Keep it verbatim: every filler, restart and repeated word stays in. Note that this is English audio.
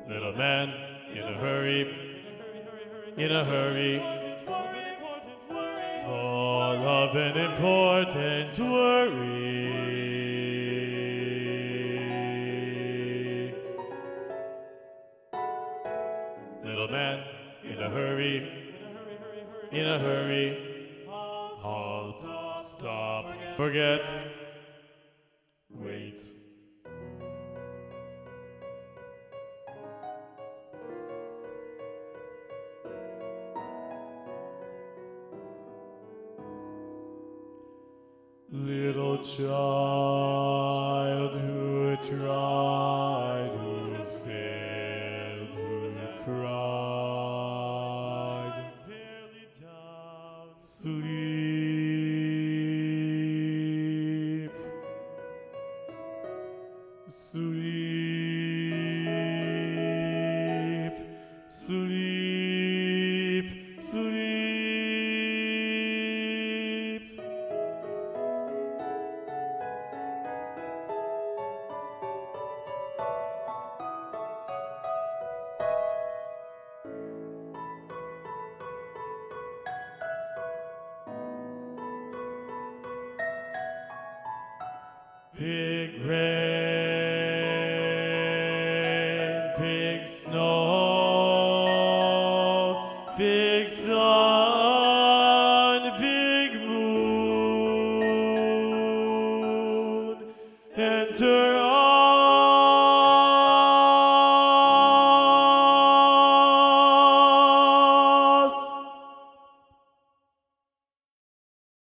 Little man in a hurry, in a hurry, full of an important worry. Little man in a hurry, in a hurry, halt, stop, forget, wait. Little child who tried, who failed, who cried, barely down, sleep, sleep, sleep, sleep. Big rain, big snow, big sun, big moon, enter